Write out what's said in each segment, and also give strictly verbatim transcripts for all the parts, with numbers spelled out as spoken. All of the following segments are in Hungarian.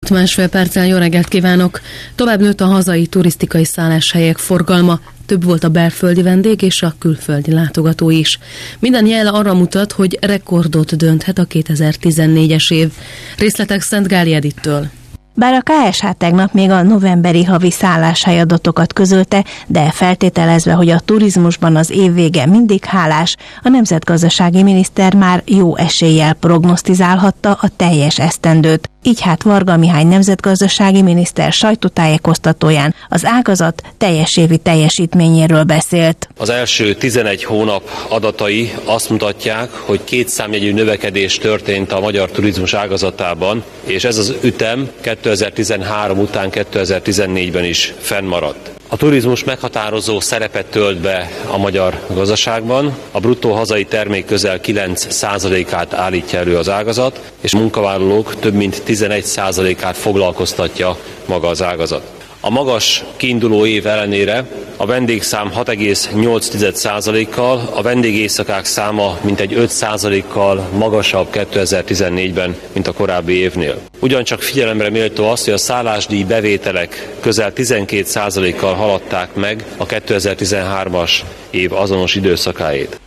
öt másfél perccel jó reggelt kívánok! Tovább nőtt a hazai turisztikai szálláshelyek forgalma, több volt a belföldi vendég és a külföldi látogató is. Minden jel arra mutat, hogy rekordot dönthet a kétezer-tizennégyes év. Részletek Szentgáli Edittől. Bár a ká es há tegnap még a novemberi havi szálláshely adatokat közölte, de feltételezve, hogy a turizmusban az év vége mindig hálás, a nemzetgazdasági miniszter már jó eséllyel prognosztizálhatta a teljes esztendőt. Így hát Varga Mihály nemzetgazdasági miniszter sajtótájékoztatóján az ágazat teljes évi teljesítményéről beszélt. Az első tizenegy hónap adatai azt mutatják, hogy két számjegyű növekedés történt a magyar turizmus ágazatában, és ez az ütem kétezer-tizenhárom után kétezer-tizennégyben is fennmaradt. A turizmus meghatározó szerepet tölt be a magyar gazdaságban, a bruttó hazai termék közel kilenc százalékát állítja elő az ágazat, és a munkavállalók több mint tizenegy százalékát foglalkoztatja maga az ágazat. A magas kiinduló év ellenére a vendégszám hat egész nyolc százalékkal, a vendégéjszakák száma mintegy öt százalékkal magasabb kétezer-tizennégyben, mint a korábbi évnél. Ugyancsak figyelemre méltó az, hogy a szállásdíj bevételek közel tizenkét százalékkal haladták meg a kétezer-tizenhármas év azonos időszakáét.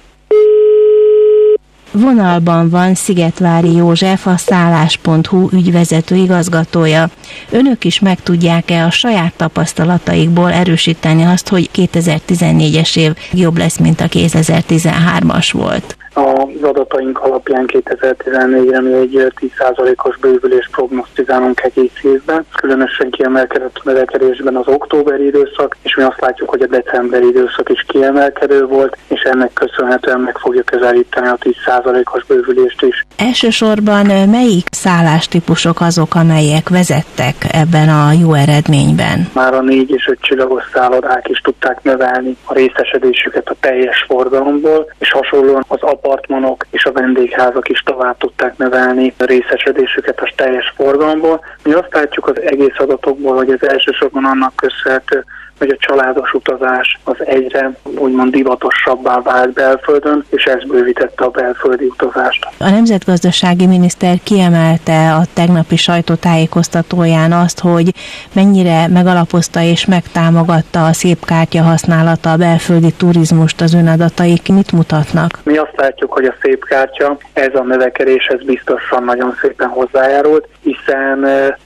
Vonalban van Szigetvári József, a szállás pont hu ügyvezető igazgatója. Önök is meg tudják-e a saját tapasztalataikból erősíteni azt, hogy kétezer-tizennégyes év jobb lesz, mint a kétezer-tizenhármas volt? Az adataink alapján kétezer-tizennégyre mi egy tíz százalékos bővülést prognosztizálunk egész évben. Különösen kiemelkedett növekedésben az októberi időszak, és mi azt látjuk, hogy a decemberi időszak is kiemelkedő volt, és ennek köszönhetően meg fogja közelíteni a tíz százalékos bővülést is. Elsősorban melyik szállástípusok azok, amelyek vezettek ebben a jó eredményben? Már a négy és öt csillagos szállodák is tudták növelni a részesedésüket a teljes forgalomból, és hasonlóan az apartmanok és a vendégházak is tovább tudták növelni a részesedésüket a teljes forgalomból. Mi azt látjuk az egész adatokból, hogy ez elsősorban annak köszönhető, hogy a családos utazás az egyre úgymond divatosabbá vált belföldön, és ez bővítette a belföldi utazást. A nemzetgazdasági miniszter kiemelte a tegnapi sajtótájékoztatóján azt, hogy mennyire megalapozta és megtámogatta a szépkártya használata a belföldi turizmust, az önadataik mit mutatnak? Mi azt látjuk, hogy a szépkártya ez a növekedéshez biztosan nagyon szépen hozzájárult, hiszen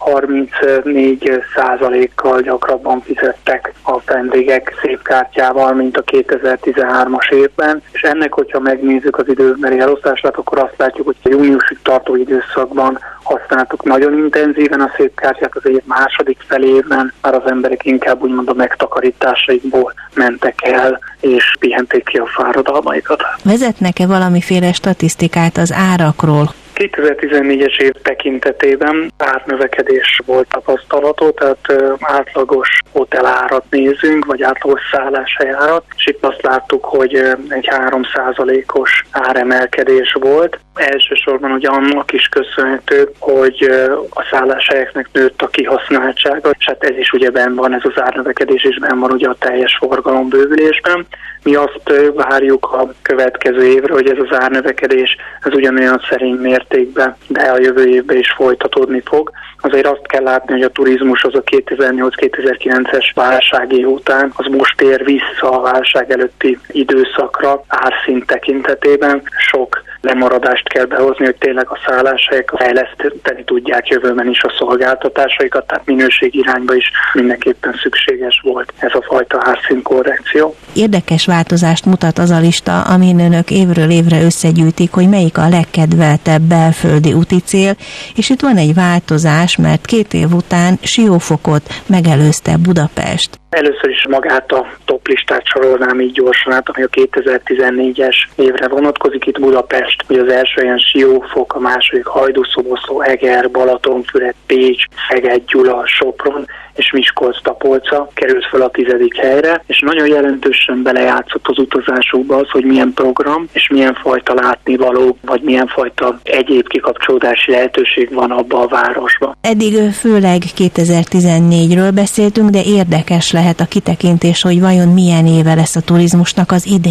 harmincnégy százalékkal gyakrabban fizettek a vendégek szépkártyával, mint a kétezer-tizenhármas évben, és ennek, hogyha megnézzük az időbeli elosztását, akkor azt látjuk, hogy a júniusig tartó időszakban használtuk nagyon intenzíven a szépkártyát, az év második felében már az emberek inkább úgymond a megtakarításaikból mentek el, és pihenték ki a fáradalmaikat. Vezetnek-e valamiféle statisztikát az árakról? kétezer-tizennégyes év tekintetében árnövekedés volt tapasztalható, tehát átlagos hotelárat nézünk, vagy átlagos szálláshelyárat, és itt azt láttuk, hogy egy három százalékos áremelkedés volt. Elsősorban ugye annak is köszönhető, hogy a szálláshelyeknek nőtt a kihasználtsága, és hát ez is ugye benn van, ez az árnövekedés is benn van ugye a teljes forgalom bővülésben. Mi azt várjuk a következő évre, hogy ez az árnövekedés ez ugyanolyan szerény mértékben, de a jövő évben is folytatódni fog. Azért azt kell látni, hogy a turizmus az a kétezer-nyolc-kétezer-kilences válság után az most ér vissza a válság előtti időszakra árszint tekintetében. Sok lemaradást kell behozni, hogy tényleg a szálláshelyek fejleszteni tudják jövőben is a szolgáltatásaikat, tehát minőség irányba is mindenképpen szükséges volt ez a fajta árszint korrekció. Érdekes változást mutat az a lista, amin önök évről évre összegyűjtik, hogy melyik a legkedveltebb belföldi úticél, és itt van egy változás, mert két év után Siófokot megelőzte Budapest. Először is magát a toplistát sorolnám így gyorsan át, ami a kétezer-tizennégyes évre vonatkozik. Itt Budapest, hogy az első ilyen Siófok, a második Hajdúszoboszló, Eger, Balatonfüred, Pécs, Szeged, Gyula, Sopron és Miskolc-Tapolca került fel a tizedik helyre, és nagyon jelentősen belejátszott az utazásukba az, hogy milyen program és milyen fajta látnivaló, vagy milyen fajta egyéb kikapcsolódási lehetőség van abba a városba. Eddig főleg kétezer-tizennégyről beszéltünk, de érdekes lehet a kitekintés, hogy vajon milyen éve lesz a turizmusnak az idén.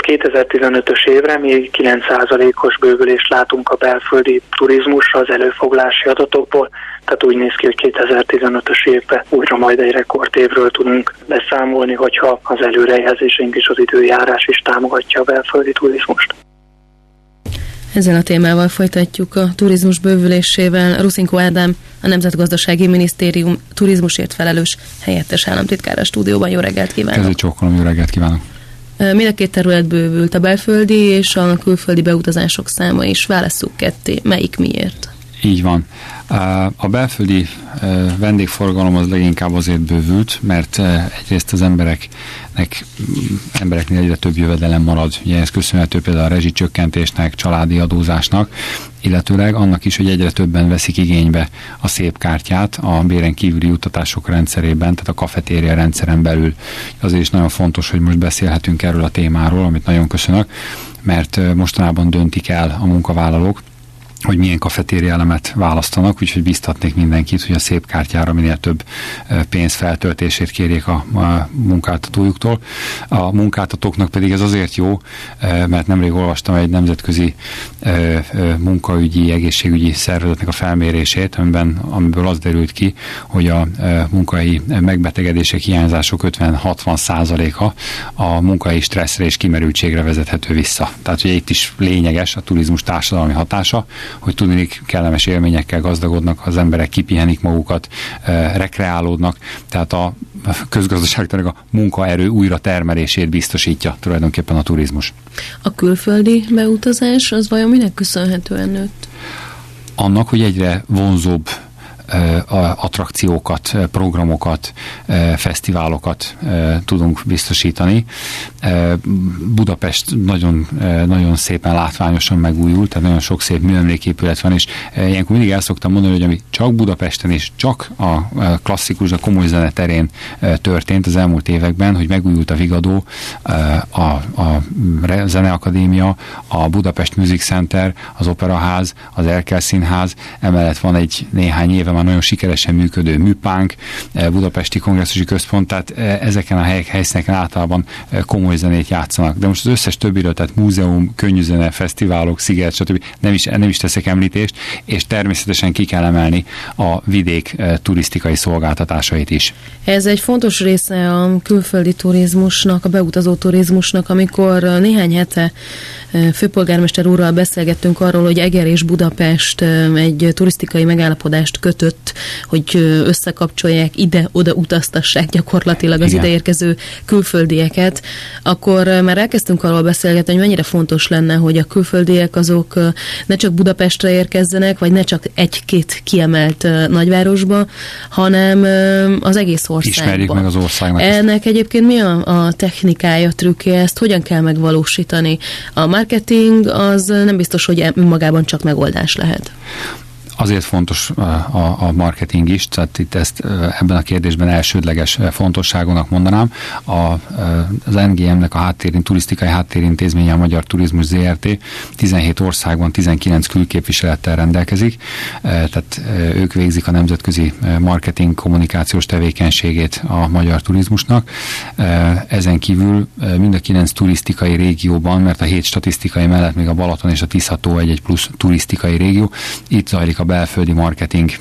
kétezer-tizenötös évre még kilenc százalékos bővülést látunk a belföldi turizmusra az előfoglalási adatokból, tehát úgy néz ki, hogy kétezer-tizenötös évben újra majd egy rekordévről tudunk beszámolni, hogyha az előrejelzéseink és az időjárás is támogatja a belföldi turizmust. Ezzel a témával folytatjuk a turizmus bővülésével. Ruszinkó Ádám, a Nemzetgazdasági Minisztérium turizmusért felelős helyettes államtitkár a stúdióban. Jó reggelt kívánok! Kezdő csókolom, jó reggelt kívánok! Mind a két terület bővült, a belföldi és a külföldi beutazások száma is. Válasszuk ketté, melyik miért? Így van. A belföldi vendégforgalom az leginkább azért bővült, mert egyrészt az embereknek, embereknél egyre több jövedelem marad. Ugye ez köszönhető például a rezsicsökkentésnek, családi adózásnak, illetőleg annak is, hogy egyre többen veszik igénybe a szép kártyát a béren kívüli juttatások rendszerében, tehát a kafetéria rendszeren belül. Azért is nagyon fontos, hogy most beszélhetünk erről a témáról, amit nagyon köszönök, mert mostanában döntik el a munkavállalók, hogy milyen kafetéria elemet választanak, úgyhogy biztatnék mindenkit, hogy a szép kártyára minél több pénz feltöltését kérjék a munkáltatójuktól. A munkáltatóknak pedig ez azért jó, mert nemrég olvastam egy nemzetközi munkaügyi, egészségügyi szervezetnek a felmérését, amiben, amiből az derült ki, hogy a munkai megbetegedések, hiányzások ötven-hatvan százaléka a munkai stresszre és kimerültségre vezethető vissza. Tehát ugye itt is lényeges a turizmus társadalmi hatása, hogy tudnilik kellemes élményekkel gazdagodnak, az emberek kipihenik magukat, e, rekreálódnak, tehát a közgazdaságtanak a munkaerő újra termelését biztosítja tulajdonképpen a turizmus. A külföldi beutazás az vajon minek köszönhetően nőtt? Annak, hogy egyre vonzóbb attrakciókat, programokat, fesztiválokat tudunk biztosítani. Budapest nagyon, nagyon szépen látványosan megújult, tehát nagyon sok szép műemléképület van, és ilyenkor mindig el szoktam mondani, hogy ami csak Budapesten és csak a klasszikus, a komoly zene terén történt az elmúlt években, hogy megújult a Vigadó, a, a Zeneakadémia, a Budapest Music Center, az Operaház, az Erkel Színház, emellett van egy néhány éve már nagyon sikeresen működő Műpánk, Budapesti Kongresszusi Központ, tehát ezeken a helyek, helyszíneken általában komoly zenét játszanak. De most az összes többiről, tehát múzeum, könnyűzene, fesztiválok, sziget, stb. Nem is, nem is teszek említést, és természetesen ki kell emelni a vidék turisztikai szolgáltatásait is. Ez egy fontos része a külföldi turizmusnak, a beutazó turizmusnak, amikor néhány hete főpolgármester úrral beszélgettünk arról, hogy Eger és Budapest egy turisztikai megállapodást kötött, hogy összekapcsolják, ide-oda utaztassák gyakorlatilag az Igen. ideérkező külföldieket, akkor már elkezdtünk arról beszélgetni, hogy mennyire fontos lenne, hogy a külföldiek azok ne csak Budapestre érkezzenek, vagy ne csak egy-két kiemelt nagyvárosba, hanem az egész országban. Ismerjük meg az országnak. Ennek egyébként mi a, a technikája, trükkje, ezt hogyan kell megvalósítani? A marketing az nem biztos, hogy önmagában csak megoldás lehet. Azért fontos a, a marketing is, tehát itt ezt ebben a kérdésben elsődleges fontosságonak mondanám. A, az en gé em-nek a háttérin, turisztikai háttérintézménye, a Magyar Turizmus zé er té tizenhét országban tizenkilenc külképviselettel rendelkezik, tehát ők végzik a nemzetközi marketing kommunikációs tevékenységét a magyar turizmusnak. Ezen kívül mind a kilenc turisztikai régióban, mert a hét statisztikai mellett még a Balaton és a Tisza-tó egy-egy plusz turisztikai régió, itt zajlik a belföldi marketing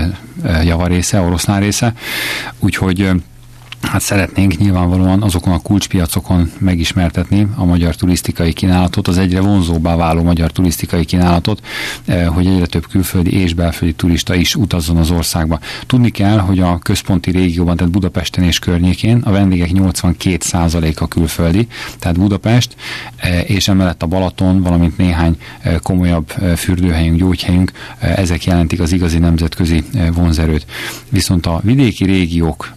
javarésze, oroszlán része, úgyhogy hát szeretnénk nyilvánvalóan azokon a kulcspiacokon megismertetni a magyar turisztikai kínálatot, az egyre vonzóbbá váló magyar turisztikai kínálatot, hogy egyre több külföldi és belföldi turista is utazzon az országba. Tudni kell, hogy a központi régióban, tehát Budapesten és környékén a vendégek nyolcvankét százaléka külföldi, tehát Budapest, és emellett a Balaton, valamint néhány komolyabb fürdőhelyünk, gyógyhelyünk, ezek jelentik az igazi nemzetközi vonzerőt. Viszont a vidéki régiók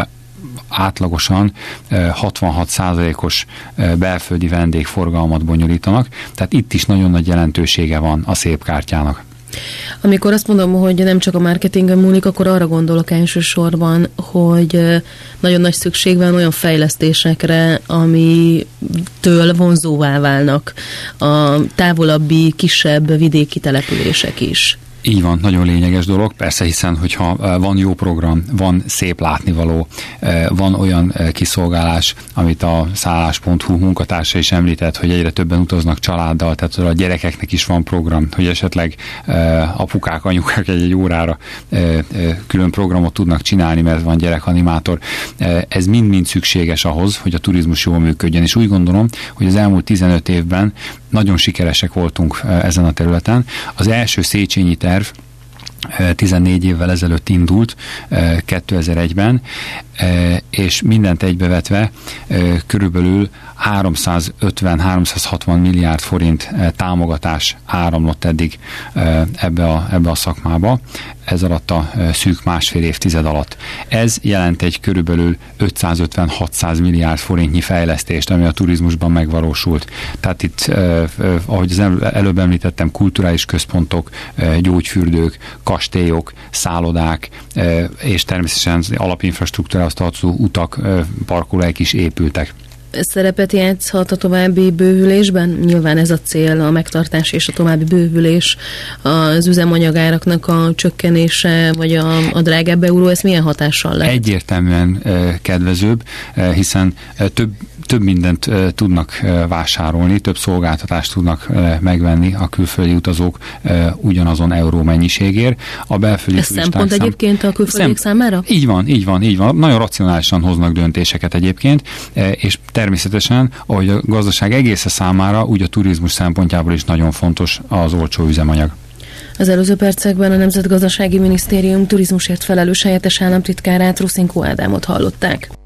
átlagosan hatvanhat százalékos belföldi vendégforgalmat bonyolítanak, tehát itt is nagyon nagy jelentősége van a szép kártyának. Amikor azt mondom, hogy nem csak a marketingen múlik, akkor arra gondolok elsősorban, hogy nagyon nagy szükség van olyan fejlesztésekre, amitől vonzóvá válnak a távolabbi, kisebb vidéki települések is. Így van, nagyon lényeges dolog, persze, hiszen hogyha van jó program, van szép látnivaló, van olyan kiszolgálás, amit a szállás pont hu munkatársa is említett, hogy egyre többen utaznak családdal, tehát a gyerekeknek is van program, hogy esetleg apukák, anyukák egy-egy órára külön programot tudnak csinálni, mert van gyerekanimátor. Ez mind-mind szükséges ahhoz, hogy a turizmus jól működjön, és úgy gondolom, hogy az elmúlt tizenöt évben nagyon sikeresek voltunk ezen a területen. Az első Széchenyi terv tizennégy évvel ezelőtt indult, kétezer-egyben, és mindent egybevetve körülbelül háromszázötven-háromszázhatvan milliárd forint támogatás áramlott eddig ebbe a, ebbe a szakmába, ez alatt a szűk másfél évtized alatt. Ez jelent egy körülbelül ötszázötven-hatszáz milliárd forintnyi fejlesztést, ami a turizmusban megvalósult. Tehát itt, ahogy az előbb említettem, kulturális központok, gyógyfürdők, kastélyok, szállodák, és természetesen az alapinfrastruktúrához tartozó utak, parkolók is épültek. Szerepet játszhat a további bővülésben? Nyilván ez a cél, a megtartás és a további bővülés, az üzemanyagáraknak a csökkenése, vagy a, a drágább euró, ez milyen hatással lehet? Egyértelműen eh, kedvezőbb, eh, hiszen eh, több, több mindent eh, tudnak eh, vásárolni, több szolgáltatást tudnak eh, megvenni a külföldi utazók eh, ugyanazon euró mennyiségért. A belföldi ez szempont szem... egyébként a külföldiek szem... számára? Így van, így van, így van. Nagyon racionálisan hoznak döntéseket egyébként, eh, és természetesen, ahogy a gazdaság egésze számára, úgy a turizmus szempontjából is nagyon fontos az olcsó üzemanyag. Az előző percekben a Nemzetgazdasági Minisztérium turizmusért felelős helyettes államtitkárát, Ruszinkó Ádámot hallották.